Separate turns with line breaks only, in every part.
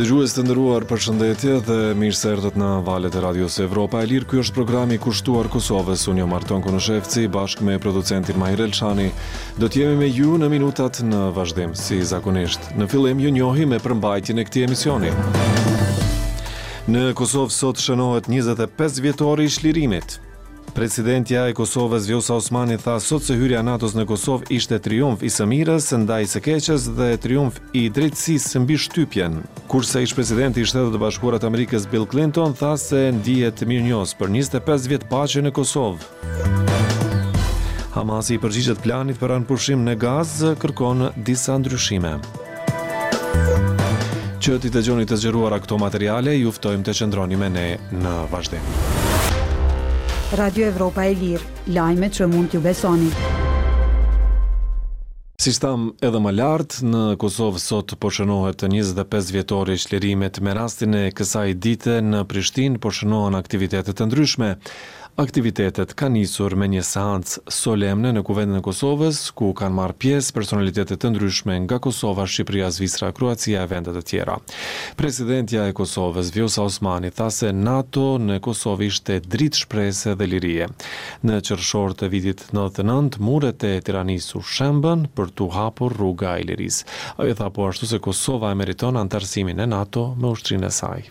Dëgjues të nderuar, përshëndetje dhe mirë se erdhët në valët e Radios Evropa e Lirë. Ky është programi kushtuar Kosovës. Unë jam Marton Konoshevci, bashkë me producentin Mahir Elshani. Do të jemi me ju në minutat në vazhdim, si zakonisht. Në fillim ju njohi me përmbajtjen e këtij emisioni. Në Kosovë sot shënohet 25 vjetori i çlirimit. Presidentja e Kosovës Vjosa Osmani tha sot se hyrja e NATO-s në Kosovë ishte triumf i së mirës ndaj së keqes dhe triumf i drejtësisë mbi shtypjen. Kurse ish-presidenti i Shtetit të Bashkuara të Amerikës Bill Clinton tha se ndihet mirënjohës për 25 vjet paqe në Kosovë. Hamasi i përgjigjet planit për anëpushim në Gazë, kërkon disa ndryshime. Që t'i dëgjoni të zgjeruara këto materiale, ju ftojmë të qëndroni me ne në vazhdim.
Radio Evropa e Lirë, lajmet që mund t'ju besoni.
Si shtam edhe më lartë, në Kosovë sot po shënohet 25 vjetori i çlirimit. Me rastin e kësaj dite në Prishtinë po shënohen aktivitetet të ndryshme. Aktivitetet kanë nisur me një seancë solemne në Kuvendin e Kosovës, ku kanë marrë pjesë personalitetet të ndryshme nga Kosova, Shqipëria, Zvicra, Kroacia e vende të tjera. Presidentja e Kosovës, Vjosa Osmani, tha se NATO në Kosovë ishte dritë shprese dhe lirie. Në qershor të vitit 99, muret e Tiranisë u shembën për t'u hapur rruga e lirisë. Ai tha po ashtu se Kosova e meriton anëtarësimin e NATO me ushtrinë e saj.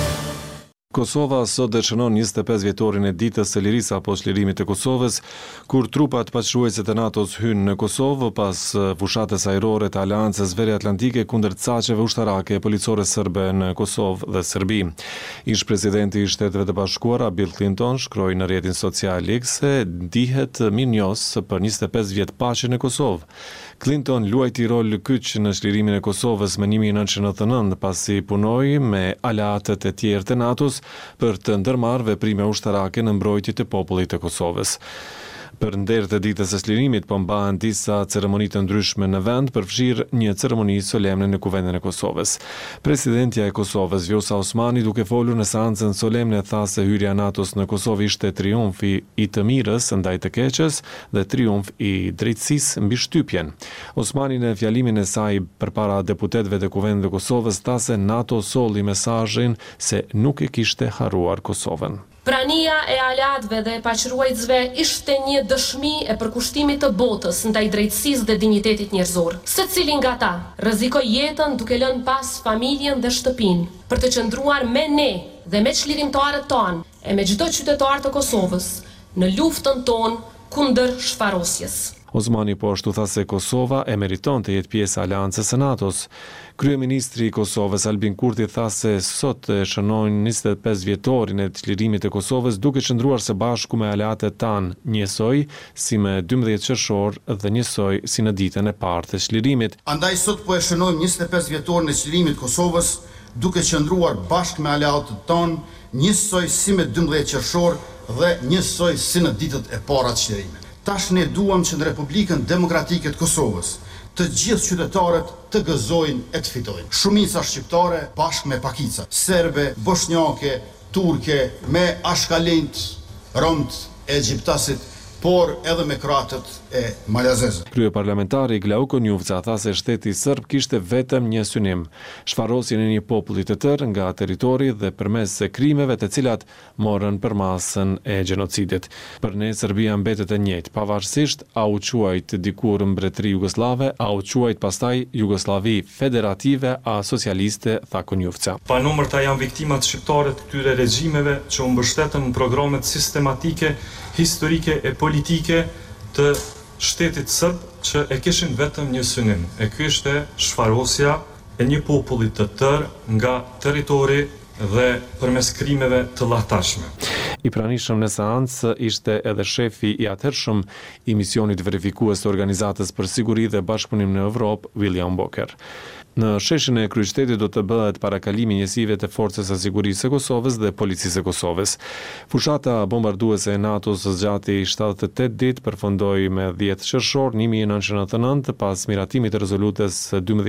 Kosova sot dëshënon 25 vjetorin e ditës së lirisë apo çlirimit të Kosovës, kur trupat paçruese të NATO-s hynë në Kosovë pas fushatës ajrore të Aleancës Veriatlantike kundër caqeve ushtarake e policore serbe në Kosovë dhe Serbi. Ish-presidenti i Shteteve të Bashkuara Bill Clinton shkroi në rrjetin social X se dihet mirënjohës për 25 vjet paqe në Kosovë. Clinton luajti rol kyç në çlirimin e Kosovës më 1999 pasi punoi me aleatët e tjerë të NATO-s për të ndërmarrë veprime ushtarake në mbrojtje të popullit të Kosovës. Për nder të ditës së çlirimit po mbahen disa ceremoni të ndryshme në vend, përfshirë një ceremoni solemne në Kuvendin e Kosovës. Presidentja e Kosovës Vjosa Osmani, duke folur në seancën solemne, tha se hyrja e NATO-s në Kosovë ishte triumfi i të mirës ndaj të keqes dhe triumf i drejtësisë mbi shtypjen. Osmani në fjalimin e saj përpara deputetëve të Kuvendit të Kosovës tha se NATO solli mesazhin se nuk e kishte harruar Kosovën.
Prania e aleatëve dhe paqëruesve ishte një dëshmi e përkushtimit të botës ndaj drejtësisë dhe dinjitetit njerëzor. Secili nga ta rrezikoi jetën duke lënë pas familjen dhe shtëpinë për të qëndruar me ne dhe me çlirimtarët tonë e me çdo qytetar të Kosovës në luftën tonë kundër shfarosjes.
Osmani po ashtu tha se Kosova e meriton të jetë pjesë e Aleancës së NATO-s. Kryeministri i Kosovës Albin Kurti tha se sot e shënojnë 25 vjetorin e çlirimit të Kosovës duke qëndruar së bashku me aleatët tanë, njësoj si me 12 qershor dhe njësoj si në ditën e parë të çlirimit.
Andaj sot po e shënojmë 25 vjetorin e çlirimit të Kosovës duke qëndruar bashkë me aleatët tanë, njësoj si me 12 qershor dhe njësoj si në ditët e para të çlirimit. Tash ne duam që në Republikën Demokratike të Kosovës të gjithë qytetarët të gëzojnë e të fitojnë. Shumica shqiptare bashkë me pakica, serbe, bosnjake, turke, me ashkalint, romt, egjiptasit, por edhe me kroatët e malazezë.
Kryeparlamentari Glauko Njufca tha se shteti serb kishte vetëm një synim, shfarosjen e një populli të tërë nga territori dhe përmes krimeve të cilat morën përmasën e gjenocidit. Për ne Serbia mbetet e njëjtë, pavarësisht a u quajt dikur mbretëri jugoslave, a u quajt pastaj Jugosllavi federative a socialiste, tha Njufca.
Pa numërta janë viktimat shqiptare të këtyre regjimeve që u mbështetën në programet sistematike, historike e politike të shtetit sërb që e kishin vetëm një synim. E ky ishte shfarosja e një populli të tërë nga territori dhe përmes krimeve të llahtasshme.
I pranishëm në seancë ishte edhe shefi i atëhershëm i misionit verifikues të Organizatës për Siguri dhe Bashkëpunim në Evropë, William Boker. Në sheshin e kryeqytetit do të bëhet parakalimi njësive të forcës së sigurisë së Kosovës dhe policisë së Kosovës. Fushata bombarduese e NATO-s zgjati 78 ditë përfundoi me 10 qershor 1999 pas miratimit të rezolutës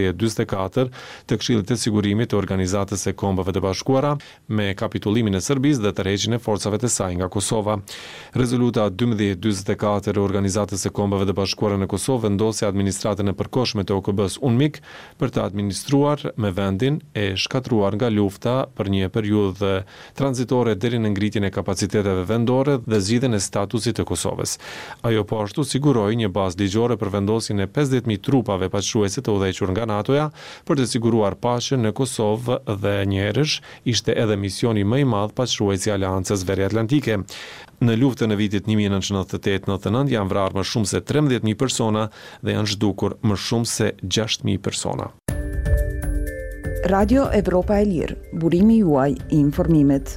1244 të Këshillit të Sigurimit të Organizatës së Kombeve të Bashkuara me kapitullimin e Serbisë dhe tërheqjen e forcave të saj nga Kosova. Rezoluta 1244 e Organizatës së Kombeve të Bashkuara në Kosovë vendosi administratën e përkohshme të OKB-s UNMIK për të administruar me vendin e shkatruar nga lufta për një periudhë tranzitore deri në ngritjen e kapaciteteve vendore dhe zgjidhjen e statusit të Kosovës. Ajo po ashtu siguroi një bazë ligjore për vendosjen e 50.000 trupave paçruese të udhëhequr nga NATO-ja për të siguruar paqen në Kosovë dhe njëherësh ishte edhe misioni më i madh paçrues i Aleancës Veriatlantike. Në luftën e vitit 1998-99 janë vrarë më shumë se 13.000 persona dhe janë zhdukur më shumë se 6.000 persona.
Radio Evropa e Lirë, burimi juaj i informimit.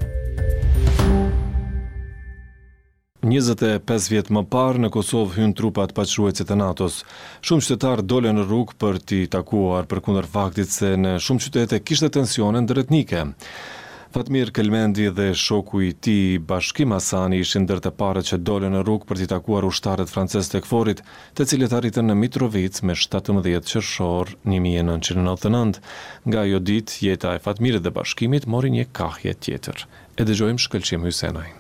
25 vjet më parë në Kosovë hyn trupat paçruese të NATO-s. Shumë qytetarë dolën në rrugë për t'i takuar përkundër faktit se në shumë qytete kishte tensione ndëretnike. Fatmir Kelmendi dhe shoku i tij Bashkim Hasani ishin ndër të parët që dolën në rrugë për t'i takuar ushtarët francezë të KFOR-it, të cilët arritën në Mitrovic me 17 qershor 1999. Nga ajo ditë, jeta e Fatmirit dhe Bashkimit mori një kahje tjetër. E dëgjojmë Shkëlqim Hysenajin.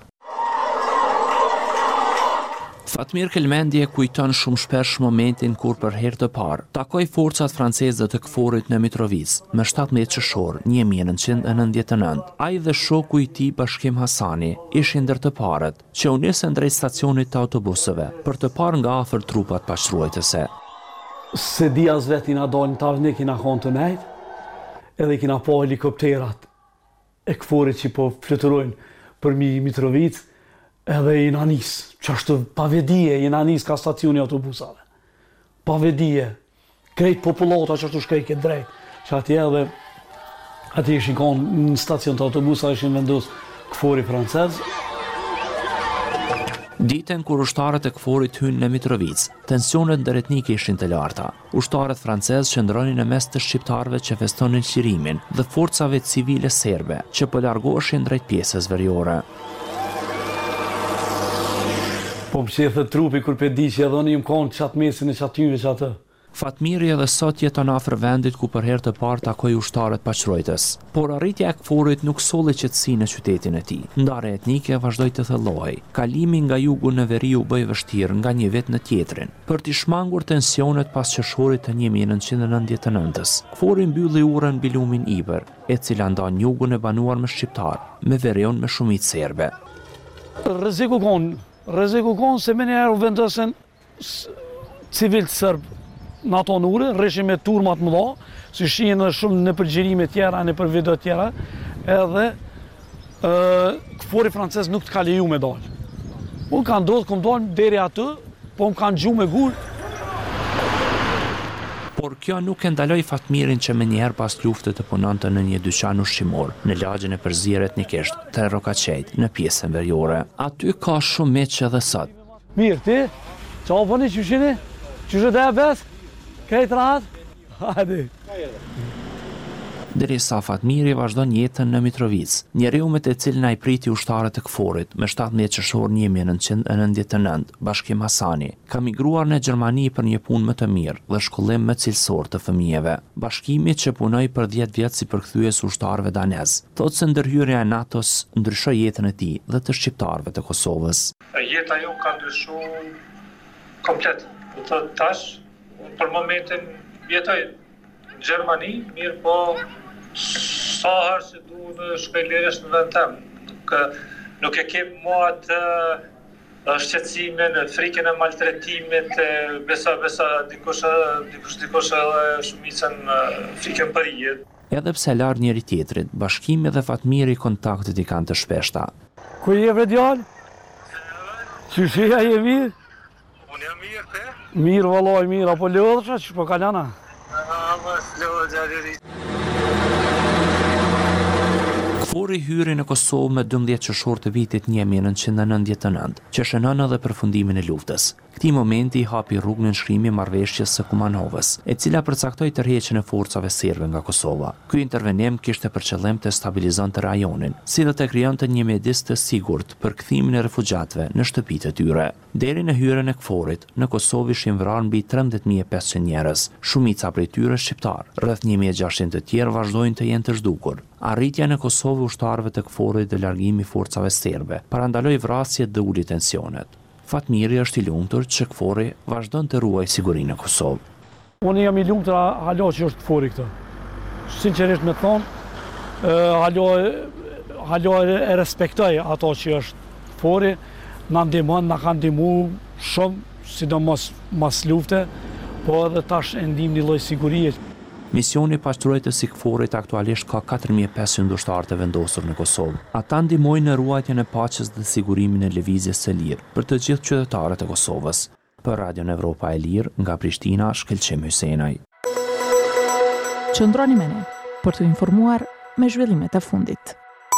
Fatmir Kelmendi e kujton shumë shpesh momentin kur për herë të parë takoi forcat franceze të KFOR-it në Mitrovic me 17 qershor 1999. Ai dhe shoku i tij Bashkim Hasani ishin ndër të parët që u nisën drejt stacionit të autobuseve për të parë nga afër trupat paçruese.
Se dias vetë na dalin tash ne kina kon të nejt, edhe kina pa helikopterat e KFOR-it që po fluturojnë për Mitrovic. Edhe i nanis, që ashtë pavedije, i nanis ka stacioni autobusave. Pavedije, krejt populata që ashtu shkrejt këtë drejt. Që atje edhe, atje ishin konë në stacion të autobusa, ishin vendos KFOR-i francez.
Ditën kur ushtarët e KFOR-it hynë në Mitrovic, tensionet ndëretnike ishin të larta. Ushtarët francez qëndronin në mes të shqiptarëve që festonin qirimin dhe forcave civile serbe që po largoheshin drejt pjesës veriore.
Po më qethë trupi kur pe di që edhe unë im konë qatë mesin e qatyve që atë.
Fatmiri edhe sot jeton afër vendit ku për herë të parë takoi ushtarët paçruajtës. Por arritja e KFOR-it nuk solli qetësinë në qytetin e tij. Ndarja etnike vazhdoi të thellohej. Kalimi nga jugu në veri u bë vështirë nga një vit në tjetrin. Për t'i shmangur tensionet pas qershorit të 1999-s, KFOR-i mbylli urën mbi lumin Iber, e cila ndan jugun e banuar me shqiptar, me verion me shumicë serbe.
Rreziku konë se me njerë u vendosen civil të sërbë në ato në ure, rreshin me turmat më dha, si shien edhe shumë në përgjërime tjera, në për video tjera, edhe KFOR-i francez nuk të ka leju me dalë. Unë kanë ndodhë, këmë dalë deri atë, po më kanë gju me gullë.
Por kjo nuk e ndaloi Fatmirin që me njëherë pas luftës të punonte në një dyqan ushqimor në lagjen e përzierjet etnikisht të Rokaqejt në pjesën veriore. Aty ka shumë meç edhe sot.
Mirë, ti? Qa bëni qyshini? Qyshe dhe e bes? Krejt rahat? Hajde.
Derisa Fatmiri vazhdon jetën në Mitrovic, njeriu me të cilin ai priti ushtarët e KFOR-it me 17 qershor 1999, Bashkim Hasani, ka migruar në Gjermani për një punë më të mirë dhe shkollim më cilësor të fëmijëve. Bashkimi që punoi për 10 vjet si përkthyes ushtarëve danez, thotë se ndërhyrja e NATO-s ndryshoi jetën e tij dhe të shqiptarëve të Kosovës.
Jeta jon ka ndryshuar komplet. Tash për momentin jetoj në Gjermani, mirë po sa herë që du në shpejleresh në vend tem. Nuk e kem mua atë shqetësimin, frikën e maltretimit, besa dikush edhe shumicën frikën për jetë.
Edhe pse larg njëri tjetrit, Bashkimi dhe Fatmiri kontaktet i kanë të shpeshta.
Ku je vre djalë? Qyshia je mirë?
Unë jam mirë, te?
Mirë, vallaj, mirë, apo lodhësha që po kalana?
KFOR-i hyri në Kosovë me 12 qershor të vitit 1999, që shënon edhe përfundimin e luftës. Këtij momenti i hapi rrugën në nënshkrimi i marrëveshjes së Kumanovës, e cila përcaktoi tërheqjen e forcave serbe nga Kosova. Ky intervenim kishte për qëllim të stabilizonte rajonin, si dhe të krijonte një mjedis të sigurt për kthimin e refugjatëve në shtëpitë e tyre. Deri në hyrjen e KFOR-it, në Kosovë ishin vrarë mbi 13.500 njerëz, shumica prej tyre shqiptar. Rreth 1.600 të tjerë vazhdojnë të jenë të zhdukur. Arritja në Kosovë ushtarëve të KFOR-it dhe largimi i forcave serbe parandaloi vrasjet dhe uli tensionet. Fatmiri është i lumtur që KFOR-i vazhdon të ruajë sigurinë në Kosovë.
Unë jam i lumtur hala që është KFOR-i këtu. sinqerisht me thonë, halo e respektoj ato që është fori, na ndihmon, na kanë ndihmu shumë, sidomos mas lufte, po edhe tash e ndihmë një lloj sigurie.
Misioni pashtrojtë të Sikforit aktualisht ka 4500 ushtarë të vendosur në Kosovë. Ata ndihmojnë në ruajtjen e paqes dhe sigurimin e lëvizjes së lirë për të gjithë qytetarët e Kosovës. Për Radion Evropa e Lirë, nga Prishtina, Shkelqem Hysenaj.
Qëndroni me ne për të informuar me zhvillimet e fundit.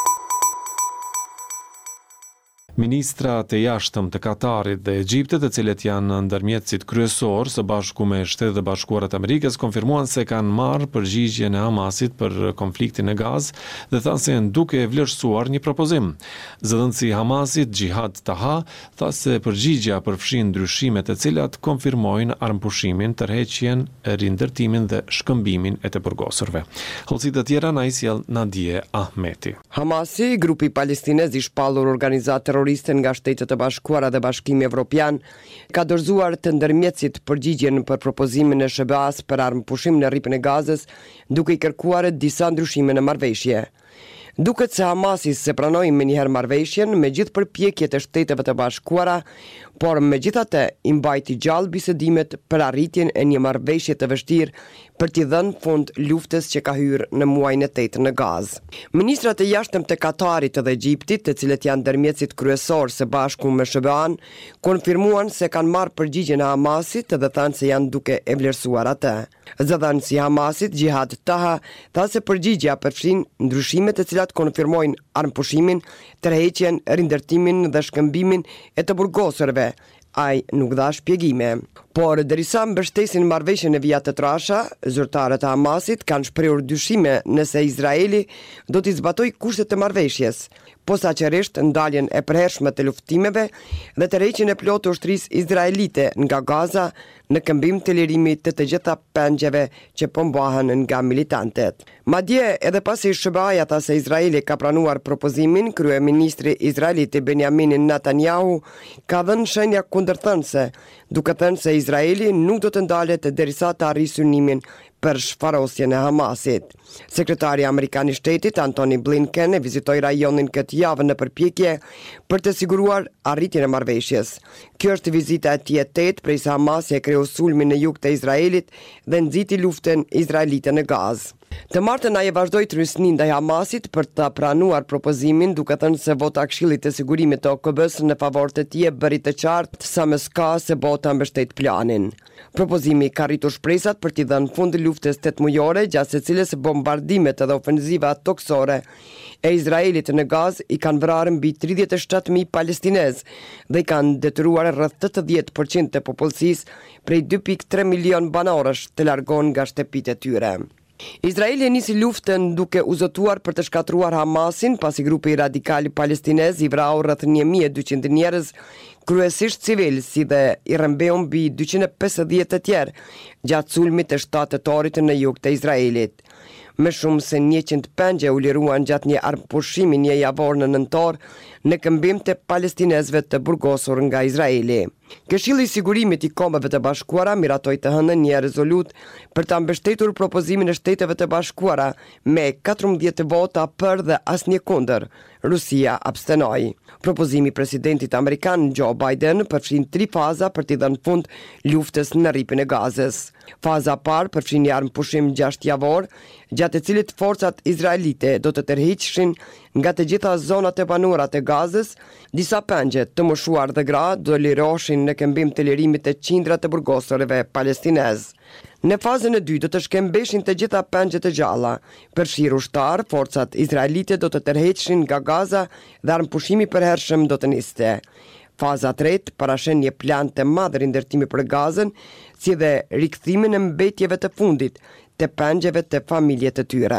Ministrat e jashtëm të Katarit dhe Egjiptit, të cilët janë ndërmjetësit kryesor së bashku me Shtetet e Bashkuara të Amerikës, konfirmuan se kanë marrë përgjigjen e Hamasit për konfliktin e Gazë dhe thanë se janë duke vlerësuar një propozim. Zëdhënësi i Hamasit, Jihad Taha, tha se përgjigja përfshin ndryshimet të cilat konfirmojnë armëpushimin, tërheqjen, rindërtimin dhe shkëmbimin e të përgosurve. Hollësit të tjera na i sjell Nadije Ahmeti.
Hamasi, grupi palestinez i shpallur organizat terroriste nga Shtetet e Bashkuara dhe Bashkimi Evropian, ka dorëzuar të ndërmjetësit përgjigjen për propozimin e SBA-s për armëpushim në rripën e Gazës, duke i kërkuar disa ndryshime në marrëveshje. Duket se Hamasi se pranoi menjëherë marrëveshjen me gjithë përpjekjet e Shteteve të Bashkuara, por megjithatë i mbajti gjallë bisedimet për arritjen e një marrëveshje të vështirë për t'i dhënë fund luftës që ka hyrë në muajin e tetë në Gazë. Ministrat e jashtëm të Katarit dhe Egjiptit, të cilët janë ndërmjetësit kryesor së bashku me SBA-n, konfirmuan se kanë marrë përgjigjen e Hamasit dhe thanë se janë duke e vlerësuar atë. Zëdhënësi i Hamasit, Jihad Taha, tha se përgjigja përfshin ndryshime të cilat konfirmojnë armëpushimin, tërheqjen, rindërtimin dhe shkëmbimin e të burgosurve. Ai nuk dha shpjegime. Por derisa mbështesin marrëveshjen e vijat të trasha, zyrtarët e Hamasit kanë shprehur dyshime nëse Izraeli do t'i zbatojë kushtet e marrëveshjes, posaçërisht ndaljen e përhershme të luftimeve dhe tërheqjen e plotë të ushtrisë izraelite nga Gaza në këmbim të lirimit të gjitha pengjeve që po mbahen nga militantët. Madje edhe pasi SBA-ja tha se Izraeli ka pranuar propozimin, kryeministri izraelit Benjamin Netanyahu ka dhënë shenja kundërthënëse, duke thënë se Izraeli nuk do të ndalet derisa të arrijë synimin për shfarosjen e Hamasit. Sekretari Amerikan i Shtetit Antony Blinken e vizitoi rajonin këtë javë në përpjekje për të siguruar arritjen e marrëveshjes. Kjo është vizita e tij e tetë prej sa Hamasi e kreu sulmin në jug të Izraelit dhe nxiti luftën izraelite në Gazë. Të martën ai vazhdoi trysnin ndaj Hamasit për të pranuar propozimin, duke thënë se vota e Këshillit të Sigurimit të OKB-s në favor të tij e bëri të qartë sa më s'ka se bota mbështet planin. Propozimi ka rritur shpresat për t'i dhënë fund luftës 8 mujore, gjatë së cilës bombardimet dhe ofenziva toksore e Izraelit në Gazë i kanë vrarë mbi 37.000 palestinez dhe i kanë detyruar rreth 80% të popullsisë prej 2.3 milion banorësh të largohen nga shtëpitë e tyre. Izraeli nisi luftën duke u zotuar për të shkatruar Hamasin, pasi grupi radikal palestinez i vrau rreth 1200 njerëz, kryesisht civil, si dhe i rrëmbeu mbi 250 të tjerë gjatë sulmit të 7 tetorit në jug të Izraelit. Më shumë se 100 pengje u liruan gjatë një armëpushimi një javor në nëntor në këmbim të palestinezëve të burgosur nga Izraeli. Këshilli i Sigurimit i Kombeve të Bashkuara miratoi të hënën një rezolut për ta mbështetur propozimin e Shteteve të Bashkuara me 14 vota për dhe asnjë kundër. Rusia abstenoi. Propozimi i presidentit amerikan Joe Biden përfshin 3 faza për t'i dhënë fund luftës në rripën e Gazës. Faza parë përfshin një armëpushim 6 javor, gjatë të cilit forcat izraelite do të tërhiqeshin nga të gjitha zonat e banuara të Gazës, disa pengje të moshuar dhe gra do liroheshin në këmbim të lirimit të qindra të burgosurve palestinez. Në fazën e dytë do të shkëmbeshin të gjitha pengjet e gjalla. Përfshirë ushtar, forcat izraelite do të tërheqeshin nga Gaza dhe armëpushimi i përhershëm do të niste. Faza 3 parashen një plan të madh rindërtimi për Gazën, si dhe rikthimin e mbetjeve të fundit të pengjeve të familjet të tyre.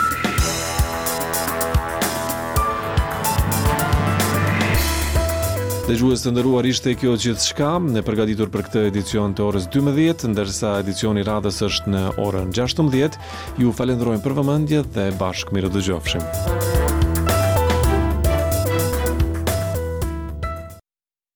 Dëgjues të nderuar, ishte kjo gjithçka e përgatitur për këtë edicion të orës 12, ndërsa edicioni radhës është në orën 16. Ju falenderojmë për vëmendje dhe bashkë mirë dëgjofshim.